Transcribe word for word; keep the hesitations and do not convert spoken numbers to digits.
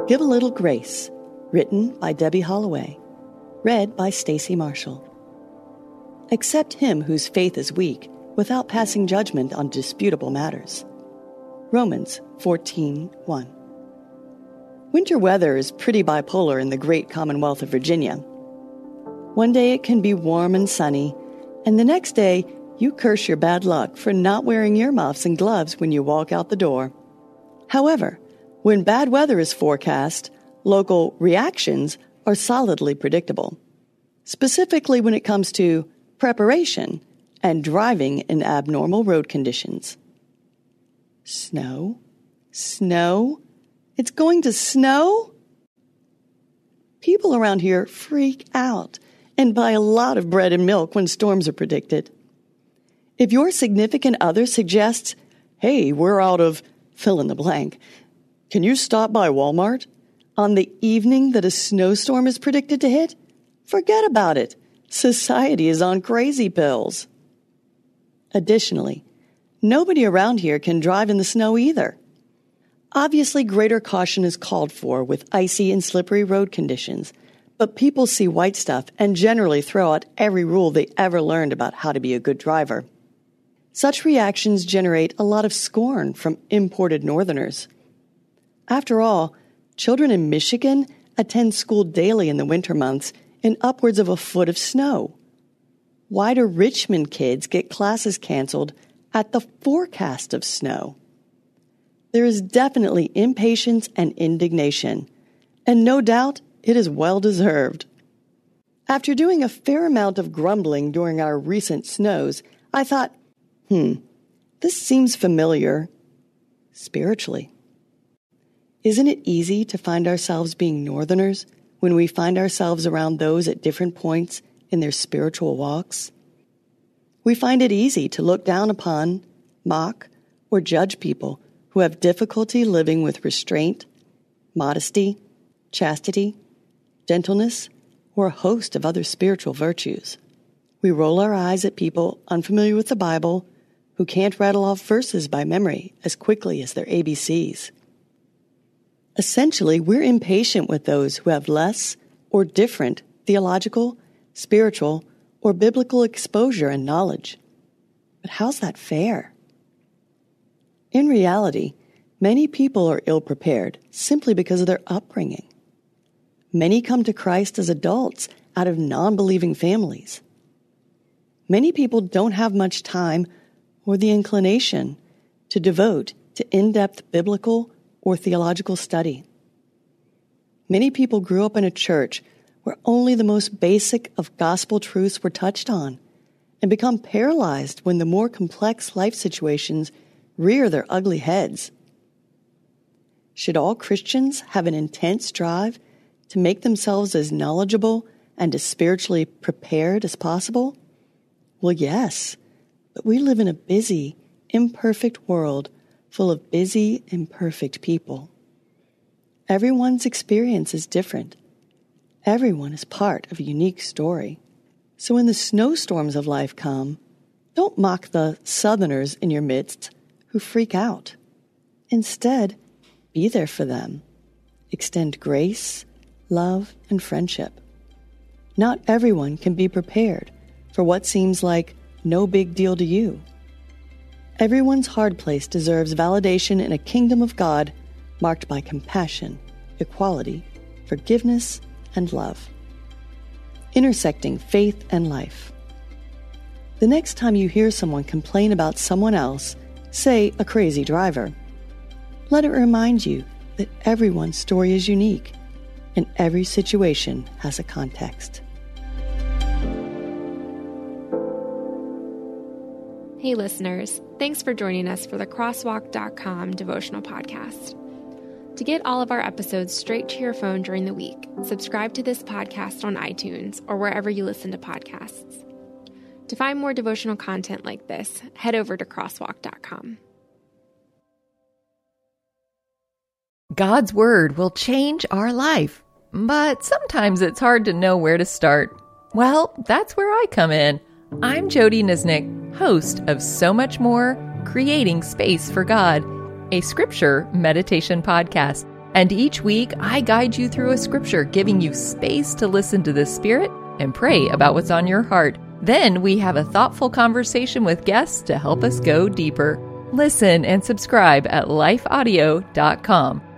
Give a Little Grace, written by Debbie Holloway, read by Stacy Marshall. Accept him whose faith is weak without passing judgment on disputable matters. Romans fourteen one. Winter weather is pretty bipolar in the great Commonwealth of Virginia. One day it can be warm and sunny, and the next day you curse your bad luck for not wearing earmuffs and gloves when you walk out the door. However, when bad weather is forecast, local reactions are solidly predictable, specifically when it comes to preparation and driving in abnormal road conditions. Snow? Snow? It's going to snow? People around here freak out and buy a lot of bread and milk when storms are predicted. If your significant other suggests, hey, we're out of fill in the blank, can you stop by Walmart on the evening that a snowstorm is predicted to hit? Forget about it. Society is on crazy pills. Additionally, nobody around here can drive in the snow either. Obviously, greater caution is called for with icy and slippery road conditions, but people see white stuff and generally throw out every rule they ever learned about how to be a good driver. Such reactions generate a lot of scorn from imported northerners. After all, children in Michigan attend school daily in the winter months in upwards of a foot of snow. Why do Richmond kids get classes canceled at the forecast of snow? There is definitely impatience and indignation, and no doubt it is well-deserved. After doing a fair amount of grumbling during our recent snows, I thought, hmm, this seems familiar spiritually. Isn't it easy to find ourselves being northerners when we find ourselves around those at different points in their spiritual walks? We find it easy to look down upon, mock, or judge people who have difficulty living with restraint, modesty, chastity, gentleness, or a host of other spiritual virtues. We roll our eyes at people unfamiliar with the Bible who can't rattle off verses by memory as quickly as their A B Cs. Essentially, we're impatient with those who have less or different theological, spiritual, or biblical exposure and knowledge. But how's that fair? In reality, many people are ill-prepared simply because of their upbringing. Many come to Christ as adults out of non-believing families. Many people don't have much time or the inclination to devote to in-depth biblical or theological study. Many people grew up in a church where only the most basic of gospel truths were touched on and become paralyzed when the more complex life situations rear their ugly heads. Should all Christians have an intense drive to make themselves as knowledgeable and as spiritually prepared as possible? Well, yes, but we live in a busy, imperfect world full of busy, imperfect people. Everyone's experience is different. Everyone is part of a unique story. So when the snowstorms of life come, don't mock the Southerners in your midst who freak out. Instead, be there for them. Extend grace, love, and friendship. Not everyone can be prepared for what seems like no big deal to you. Everyone's hard place deserves validation in a kingdom of God marked by compassion, equality, forgiveness, and love. Intersecting faith and life. The next time you hear someone complain about someone else, say a crazy driver, let it remind you that everyone's story is unique and every situation has a context. Hey listeners, thanks for joining us for the crosswalk dot com devotional podcast. To get all of our episodes straight to your phone during the week, subscribe to this podcast on iTunes or wherever you listen to podcasts. To find more devotional content like this, head over to crosswalk dot com. God's Word will change our life, but sometimes it's hard to know where to start. Well, that's where I come in. I'm Jody Nisnik, host of So Much More, Creating Space for God, a scripture meditation podcast. And each week, I guide you through a scripture, giving you space to listen to the Spirit and pray about what's on your heart. Then we have a thoughtful conversation with guests to help us go deeper. Listen and subscribe at life audio dot com.